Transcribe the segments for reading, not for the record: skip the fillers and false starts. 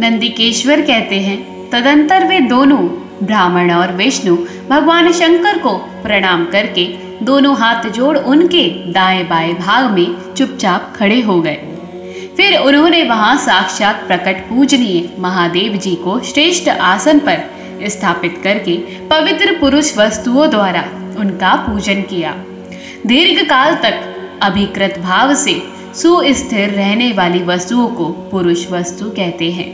नंदिकेश्वर कहते हैं, तदंतर वे दोनों ब्राह्मण और विष्णु भगवान शंकर को प्रणाम करके दोनों हाथ जोड़ उनके दाएं बाएं भाग में चुपचाप खड़े हो गए। फिर उन्होंने वहां साक्षात प्रकट पूजनीय महादेव जी को श्रेष्ठ आसन पर स्थापित करके पवित्र पुरुष वस्तुओं द्वारा उनका पूजन किया। दीर्घ काल तक अभिकृत भाव से सुस्थिर रहने वाली वस्तुओं को पुरुष वस्तु कहते हैं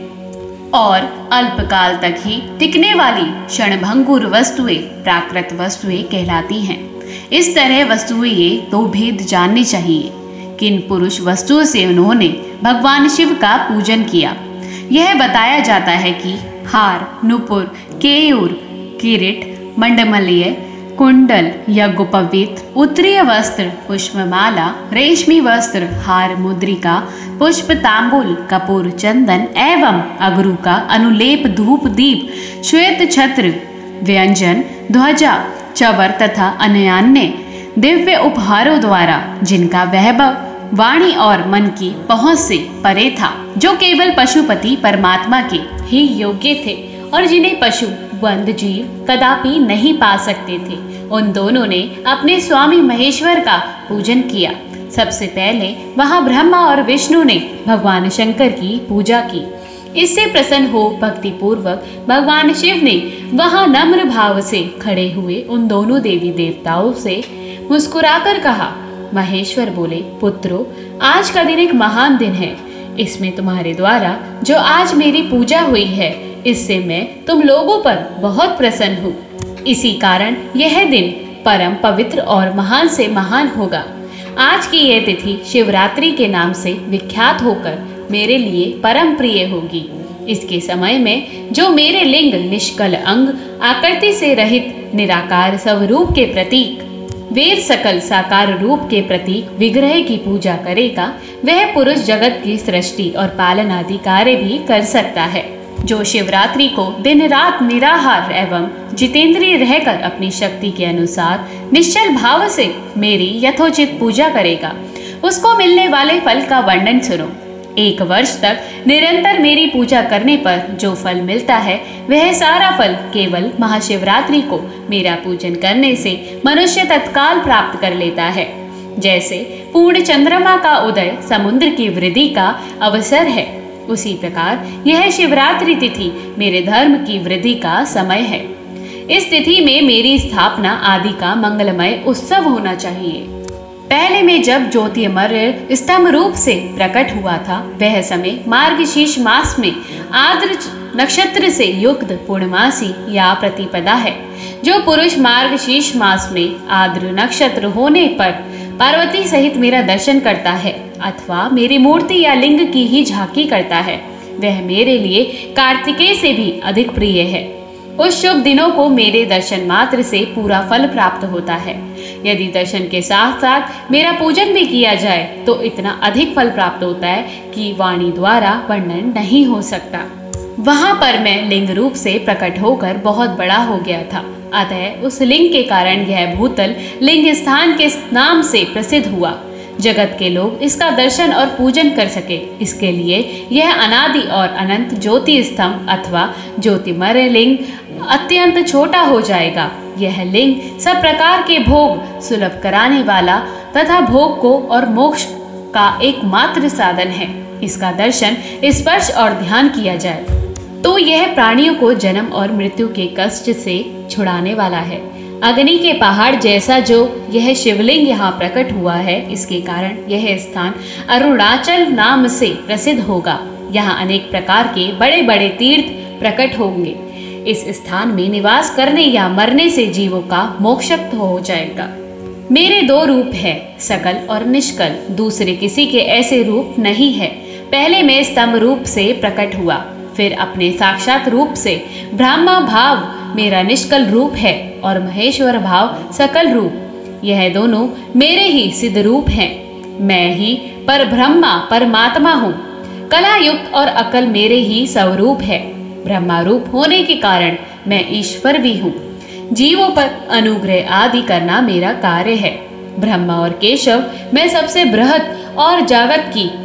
और अल्पकाल तक ही टिकने वाली क्षणभंगुर वस्तुएं प्राकृत वस्तुएं कहलाती हैं। इस तरह वस्तुएं ये दो भेद जानने चाहिए। किन पुरुष वस्तुओं से उन्होंने भगवान शिव का पूजन किया, यह बताया जाता है कि हार, नुपुर, केयूर, किरीट, मंडमलीय, कुंडल, यज्ञोपवीत, उत्तरीय वस्त्र, पुष्पमाला, रेशमी वस्त्र, हार, मुद्रिका, पुष्प, तांबूल, कपूर, चंदन एवं अगरू का अनुलेप, धूप, दीप, श्वेत छत्र, व्यंजन, ध्वजा, चवर तथा अन्य दिव्य उपहारों द्वारा जिनका वैभव वाणी और मन की पहुंच से परे था, जो केवल पशुपति परमात्मा के ही योग्य थे और जिन्हें पशु बंद जीव कदापि नहीं पा सकते थे, उन दोनों ने अपने स्वामी महेश्वर का पूजन किया। सबसे पहले वहां ब्रह्मा और विष्णु ने भगवान शंकर की पूजा की। इससे प्रसन्न हो भक्ति पूर्वक भगवान शिव ने वहां नम्र भाव से खड़े हुए उन दोनों देवी देवताओं से मुस्कुराकर कहा। महेश्वर बोले, पुत्रों, आज का दिन एक महान दिन है। इसमें तुम्हारे द्वारा जो आज मेरी पूजा हुई है, इससे मैं तुम लोगों पर बहुत प्रसन्न हूँ। इसी कारण यह दिन परम पवित्र और महान से महान होगा। आज की यह तिथि शिवरात्रि के नाम से विख्यात होकर मेरे लिए परम प्रिय होगी। इसके समय में जो मेरे लिंग, निष्कल अंग, आकृति से रहित निराकार स्वरूप के प्रतीक, वीर सकल साकार रूप के प्रतीक विग्रह की पूजा करेगा, वह पुरुष जगत की सृष्टि और पालन आदि कार्य भी कर सकता है। जो शिवरात्रि को दिन रात निराहार एवं जितेंद्रिय रहकर अपनी शक्ति के अनुसार निश्चल भाव से मेरी यथोचित पूजा करेगा, उसको मिलने वाले फल का वर्णन सुनो। 1 वर्ष तक निरंतर मेरी पूजा करने पर जो फल मिलता है, वह सारा फल केवल महाशिवरात्रि को मेरा पूजन करने से मनुष्य तत्काल प्राप्त कर लेता है। जैसे पूर्ण चंद्रमा का उदय समुद्र की वृद्धि का अवसर है, उसी प्रकार यह शिवरात्रि तिथि मेरे धर्म की वृद्धि का समय है। इस तिथि में मेरी स्थापना आदि का मंगलमय उत्सव होना चाहिए। पहले में जब ज्योतिर्मय स्तंभ रूप से प्रकट हुआ था, वह समय मार्गशीर्ष मास में आद्र नक्षत्र से युक्त पूर्णमासी या प्रतिपदा है। जो पुरुष मार्गशीर्ष मास में आद्र नक्षत्र होने पर पार्वती सहित मेरा दर्शन करता है अथवा मेरी मूर्ति या लिंग की ही झांकी करता है, वह मेरे लिए कार्तिकेय से भी अधिक प्रिय है। उस शुभ दिनों को मेरे दर्शन मात्र से पूरा फल प्राप्त होता है। यदि दर्शन के साथ साथ मेरा पूजन भी किया जाए तो इतना अधिक फल प्राप्त होता है कि वाणी द्वारा वर्णन नहीं हो सकता। वहां पर मैं लिंग रूप से प्रकट होकर बहुत बड़ा हो गया था, अतः उस लिंग के कारण यह भूतल लिंग स्थान के नाम से प्रसिद्ध हुआ। जगत के लोग इसका दर्शन और पूजन कर सके, इसके लिए यह अनादि और अनंत ज्योति स्तंभ अथवा ज्योतिमय लिंग अत्यंत छोटा हो जाएगा। यह लिंग सब प्रकार के भोग सुलभ कराने वाला तथा भोग को और मोक्ष का एकमात्र साधन है। इसका दर्शन, स्पर्श और ध्यान किया जाए तो यह प्राणियों को जन्म और मृत्यु के कष्ट से छुड़ाने वाला है। अग्नि के पहाड़ जैसा जो यह शिवलिंग यहाँ प्रकट हुआ है, इसके कारण यह स्थान अरुणाचल नाम से प्रसिद्ध होगा। यहाँ अनेक प्रकार के बड़े बड़े तीर्थ प्रकट होंगे। इस स्थान में निवास करने या मरने से जीवों का मोक्षक्त हो जाएगा। मेरे 2 रूप है, सकल और निष्कल। दूसरे किसी के ऐसे रूप नहीं है। पहले मैं स्तंभ रूप से प्रकट हुआ, फिर अपने साक्षात रूप से। ब्रह्मा भाव मेरा निष्कल रूप है और महेश्वर भाव सकल रूप। यह दोनों मेरे ही सिद्ध रूप हैं। मैं ही पर ब्रह्मा परमात्मा हूँ। कला युक्त और अकल मेरे ही स्वरूप है। ब्रह्मा रूप होने के कारण मैं ईश्वर भी हूँ। जीवों पर अनुग्रह आदि करना मेरा कार्य है। ब्रह्मा और केशव मैं सबसे बृहद और जगत की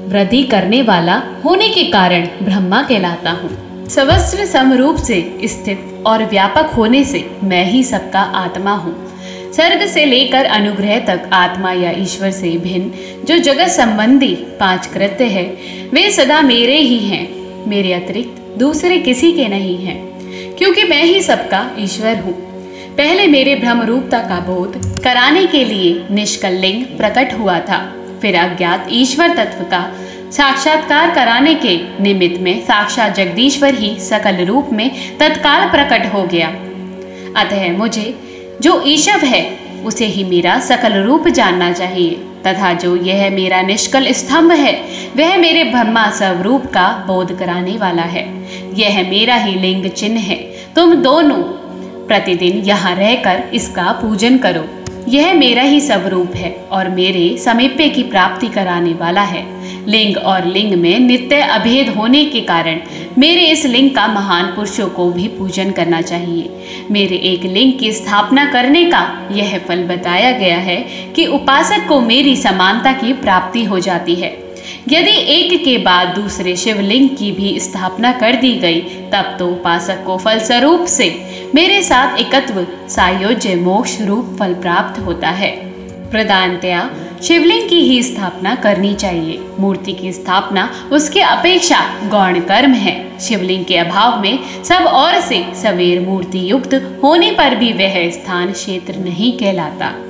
वृद्धि करने वाला होने के कारण ब्रह्मा कहलाता हूँ। सर्वस्व समरूप से स्थित और व्यापक होने से मैं ही सबका आत्मा हूँ। सर्ग से लेकर अनुग्रह तक आत्मा या ईश्वर से भिन्न जो जगत संबंधी 5 कृत्य है वे सदा मेरे ही हैं, मेरे अतिरिक्त दूसरे किसी के नहीं हैं, क्योंकि मैं ही सबका ईश्वर हूँ। पहले मेरे ब्रह्म रूपता का बोध कराने के लिए निष्कल लिंग प्रकट हुआ था, फिर अज्ञात ईश्वर तत्व का साक्षात्कार कराने के निमित्त में साक्षात जगदीश्वर ही सकल रूप में तत्काल प्रकट हो गया। अतः मुझे जो ईशव है उसे ही मेरा सकल रूप जानना चाहिए, तथा जो यह मेरा निष्कल स्तंभ है वह मेरे ब्रह्मा स्वरूप का बोध कराने वाला है। यह मेरा ही लिंग चिन्ह है। तुम दोनों प्रतिदिन यहाँ रहकर इसका पूजन करो। यह मेरा ही स्वरूप है और मेरे समीप्य की प्राप्ति कराने वाला है। लिंग और लिंग में नित्य अभेद होने के कारण मेरे इस लिंग का महान पुरुषों को भी पूजन करना चाहिए। मेरे एक लिंग की स्थापना करने का यह फल बताया गया है कि उपासक को मेरी समानता की प्राप्ति हो जाती है। यदि एक के बाद दूसरे शिवलिंग की भी स्थापना कर दी गई तब तो उपासक को फलस्वरूप से मेरे साथ एकत्व सायोज्य मोक्ष रूप फल प्राप्त होता है। प्रधानतया शिवलिंग की ही स्थापना करनी चाहिए। मूर्ति की स्थापना उसके अपेक्षा गौण कर्म है। शिवलिंग के अभाव में सब और से सवेर मूर्ति युक्त होने पर भी वह स्थान क्षेत्र नहीं कहलाता।